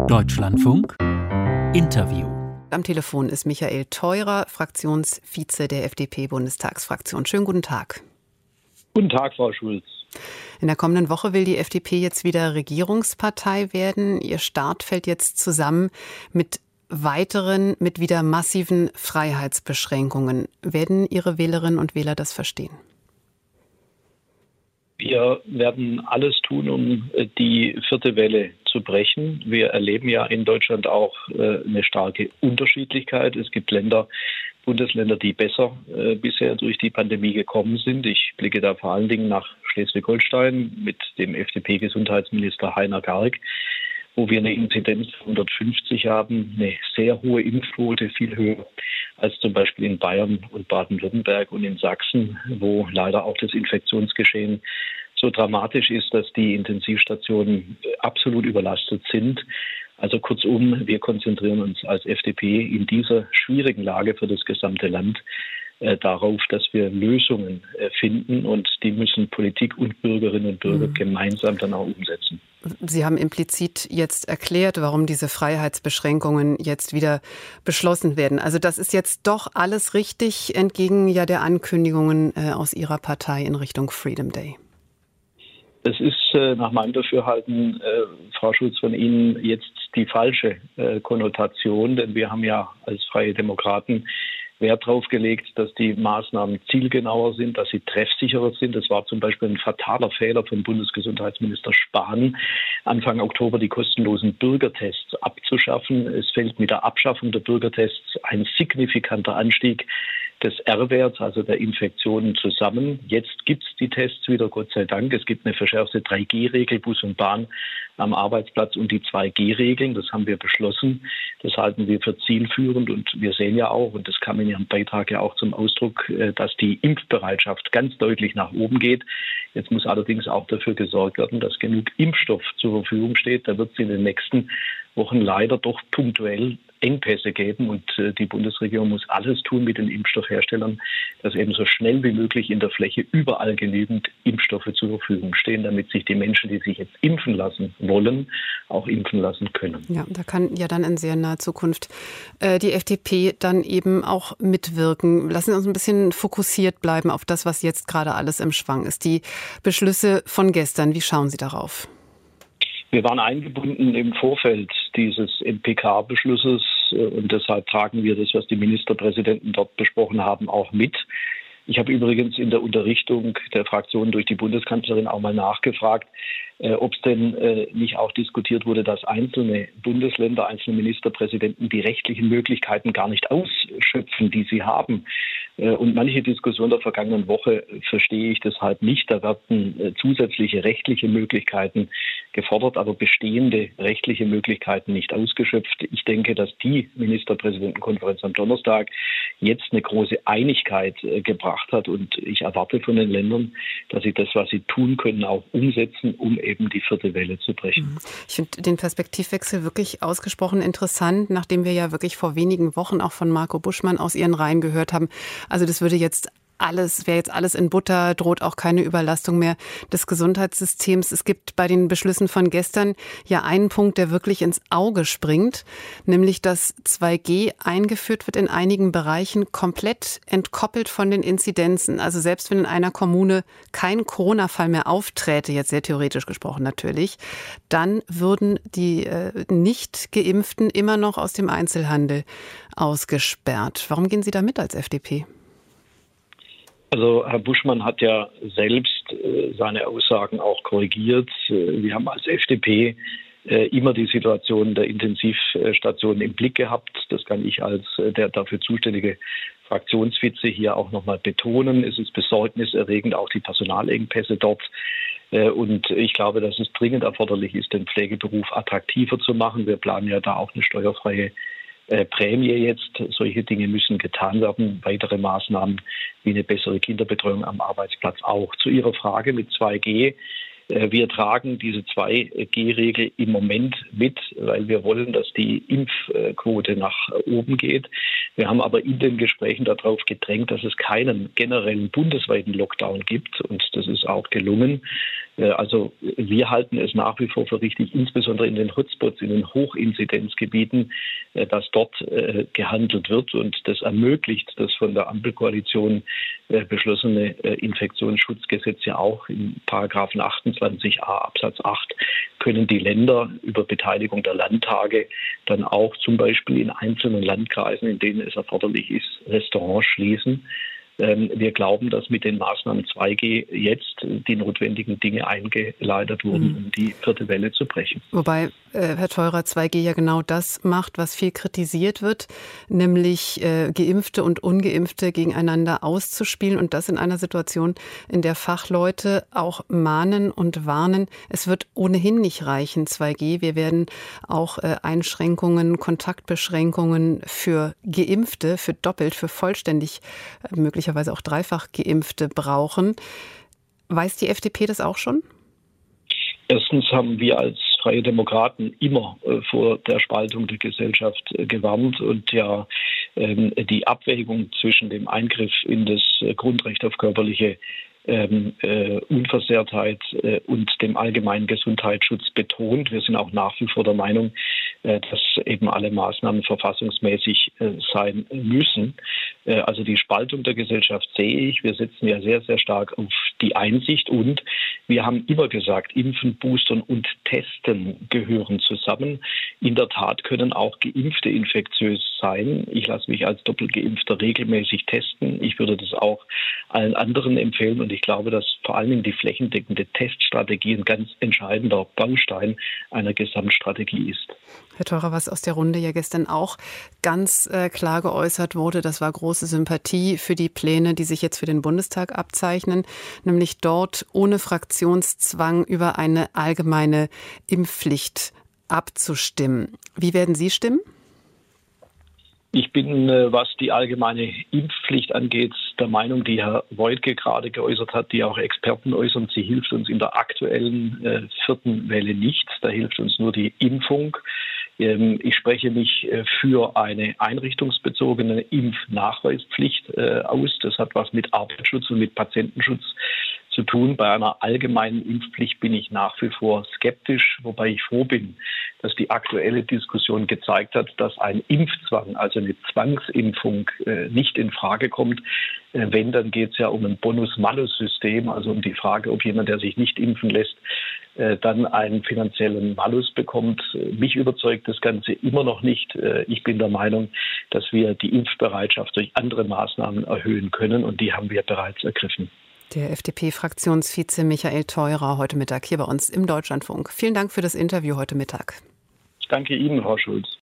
Deutschlandfunk Interview. Am Telefon ist Michael Theurer, Fraktionsvize der FDP-Bundestagsfraktion. Schönen guten Tag. Guten Tag, Frau Schulz. In der kommenden Woche will die FDP jetzt wieder Regierungspartei werden. Ihr Start fällt jetzt zusammen mit wieder massiven Freiheitsbeschränkungen. Werden Ihre Wählerinnen und Wähler das verstehen? Wir werden alles tun, um die vierte Welle zu brechen. Wir erleben ja in Deutschland auch eine starke Unterschiedlichkeit. Es gibt Bundesländer, die besser bisher durch die Pandemie gekommen sind. Ich blicke da vor allen Dingen nach Schleswig-Holstein mit dem FDP-Gesundheitsminister Heiner Gerg, wo wir eine Inzidenz von 150 haben, eine sehr hohe Impfquote, viel höher als zum Beispiel in Bayern und Baden-Württemberg und in Sachsen, wo leider auch das Infektionsgeschehen so dramatisch ist, dass die Intensivstationen absolut überlastet sind. Also kurzum, wir konzentrieren uns als FDP in dieser schwierigen Lage für das gesamte Land darauf, dass wir Lösungen finden, und die müssen Politik und Bürgerinnen und Bürger gemeinsam dann auch umsetzen. Sie haben implizit jetzt erklärt, warum diese Freiheitsbeschränkungen jetzt wieder beschlossen werden. Also das ist jetzt doch alles richtig, entgegen ja der Ankündigungen aus Ihrer Partei in Richtung Freedom Day. Das ist nach meinem Dafürhalten, Frau Schulz, von Ihnen jetzt die falsche Konnotation, denn wir haben ja als Freie Demokraten Wert darauf gelegt, dass die Maßnahmen zielgenauer sind, dass sie treffsicherer sind. Es war zum Beispiel ein fataler Fehler von Bundesgesundheitsminister Spahn, Anfang Oktober die kostenlosen Bürgertests abzuschaffen. Es fällt mit der Abschaffung der Bürgertests ein signifikanter Anstieg des R-Werts, also der Infektionen, zusammen. Jetzt gibt es die Tests wieder, Gott sei Dank. Es gibt eine verschärfte 3G-Regel, Bus und Bahn am Arbeitsplatz, und die 2G-Regeln, das haben wir beschlossen. Das halten wir für zielführend, und wir sehen ja auch, und das kam in Ihrem Beitrag ja auch zum Ausdruck, dass die Impfbereitschaft ganz deutlich nach oben geht. Jetzt muss allerdings auch dafür gesorgt werden, dass genug Impfstoff zur Verfügung steht. Da wird es in den nächsten Wochen leider doch punktuell Engpässe geben, und die Bundesregierung muss alles tun mit den Impfstoffherstellern, dass eben so schnell wie möglich in der Fläche überall genügend Impfstoffe zur Verfügung stehen, damit sich die Menschen, die sich jetzt impfen lassen wollen, auch impfen lassen können. Ja, da kann ja dann in sehr naher Zukunft die FDP dann eben auch mitwirken. Lassen Sie uns ein bisschen fokussiert bleiben auf das, was jetzt gerade alles im Schwang ist. Die Beschlüsse von gestern, wie schauen Sie darauf? Wir waren eingebunden im Vorfeld dieses MPK-Beschlusses, und deshalb tragen wir das, was die Ministerpräsidenten dort besprochen haben, auch mit. Ich habe übrigens in der Unterrichtung der Fraktion durch die Bundeskanzlerin auch mal nachgefragt, ob es denn nicht auch diskutiert wurde, dass einzelne Bundesländer, einzelne Ministerpräsidenten die rechtlichen Möglichkeiten gar nicht ausschöpfen, die sie haben. Und manche Diskussion der vergangenen Woche verstehe ich deshalb nicht. Da werden zusätzliche rechtliche Möglichkeiten gefordert, aber bestehende rechtliche Möglichkeiten nicht ausgeschöpft. Ich denke, dass die Ministerpräsidentenkonferenz am Donnerstag jetzt eine große Einigkeit gebracht hat, und ich erwarte von den Ländern, dass sie das, was sie tun können, auch umsetzen, um eben die vierte Welle zu brechen. Ich finde den Perspektivwechsel wirklich ausgesprochen interessant, nachdem wir ja wirklich vor wenigen Wochen auch von Marco Buschmann aus Ihren Reihen gehört haben. Also das wäre jetzt alles in Butter, droht auch keine Überlastung mehr des Gesundheitssystems. Es gibt bei den Beschlüssen von gestern ja einen Punkt, der wirklich ins Auge springt, nämlich dass 2G eingeführt wird in einigen Bereichen, komplett entkoppelt von den Inzidenzen. Also selbst wenn in einer Kommune kein Corona-Fall mehr aufträte, jetzt sehr theoretisch gesprochen natürlich, dann würden die nicht Geimpften immer noch aus dem Einzelhandel ausgesperrt. Warum gehen Sie da mit als FDP? Also Herr Buschmann hat ja selbst seine Aussagen auch korrigiert. Wir haben als FDP immer die Situation der Intensivstationen im Blick gehabt. Das kann ich als der dafür zuständige Fraktionsvize hier auch nochmal betonen. Es ist besorgniserregend, auch die Personalengpässe dort. Und ich glaube, dass es dringend erforderlich ist, den Pflegeberuf attraktiver zu machen. Wir planen ja da auch eine steuerfreie Prämie jetzt. Solche Dinge müssen getan werden. Weitere Maßnahmen wie eine bessere Kinderbetreuung am Arbeitsplatz auch. Zu Ihrer Frage mit 2G. Wir tragen diese 2G-Regel im Moment mit, weil wir wollen, dass die Impfquote nach oben geht. Wir haben aber in den Gesprächen darauf gedrängt, dass es keinen generellen bundesweiten Lockdown gibt. Und das ist auch gelungen. Also wir halten es nach wie vor für richtig, insbesondere in den Hotspots, in den Hochinzidenzgebieten, dass dort gehandelt wird und das ermöglicht das von der Ampelkoalition beschlossene Infektionsschutzgesetz ja auch. In Paragraphen 28a Absatz 8 können die Länder über Beteiligung der Landtage dann auch zum Beispiel in einzelnen Landkreisen, in denen es erforderlich ist, Restaurants schließen. Wir glauben, dass mit den Maßnahmen 2G jetzt die notwendigen Dinge eingeleitet wurden, um die vierte Welle zu brechen. Wobei, Herr Theurer, 2G ja genau das macht, was viel kritisiert wird, nämlich Geimpfte und Ungeimpfte gegeneinander auszuspielen und das in einer Situation, in der Fachleute auch mahnen und warnen, es wird ohnehin nicht reichen, 2G. Wir werden auch Einschränkungen, Kontaktbeschränkungen für Geimpfte, für doppelt, für vollständig möglicherweise auch dreifach Geimpfte brauchen. Weiß die FDP das auch schon? Erstens haben wir als Freie Demokraten immer vor der Spaltung der Gesellschaft gewarnt und ja die Abwägung zwischen dem Eingriff in das Grundrecht auf körperliche Unversehrtheit und dem allgemeinen Gesundheitsschutz betont. Wir sind auch nach wie vor der Meinung, dass eben alle Maßnahmen verfassungsmäßig sein müssen. Also die Spaltung der Gesellschaft sehe ich. Wir setzen ja sehr, sehr stark auf die Einsicht und wir haben immer gesagt, Impfen, Boostern und Testen gehören zusammen. In der Tat können auch Geimpfte infektiös sein. Ich lasse mich als Doppelgeimpfter regelmäßig testen. Ich würde das auch allen anderen empfehlen und ich glaube, dass vor allen Dingen die flächendeckende Teststrategie ein ganz entscheidender Baustein einer Gesamtstrategie ist. Herr Theurer, was aus der Runde ja gestern auch ganz klar geäußert wurde, das war große Sympathie für die Pläne, die sich jetzt für den Bundestag abzeichnen, nämlich dort ohne Fraktionszwang über eine allgemeine Impfpflicht abzustimmen. Wie werden Sie stimmen? Ich bin, was die allgemeine Impfpflicht angeht, der Meinung, die Herr Woidke gerade geäußert hat, die auch Experten äußern, sie hilft uns in der aktuellen vierten Welle nicht. Da hilft uns nur die Impfung. Ich spreche mich für eine einrichtungsbezogene Impfnachweispflicht aus. Das hat was mit Arbeitsschutz und mit Patientenschutz zu tun. Bei einer allgemeinen Impfpflicht bin ich nach wie vor skeptisch, wobei ich froh bin, dass die aktuelle Diskussion gezeigt hat, dass ein Impfzwang, also eine Zwangsimpfung, nicht in Frage kommt. Wenn, dann geht es ja um ein Bonus-Malus-System, also um die Frage, ob jemand, der sich nicht impfen lässt, dann einen finanziellen Malus bekommt. Mich überzeugt das Ganze immer noch nicht. Ich bin der Meinung, dass wir die Impfbereitschaft durch andere Maßnahmen erhöhen können und die haben wir bereits ergriffen. Der FDP-Fraktionsvize Michael Theurer heute Mittag hier bei uns im Deutschlandfunk. Vielen Dank für das Interview heute Mittag. Ich danke Ihnen, Frau Schulz.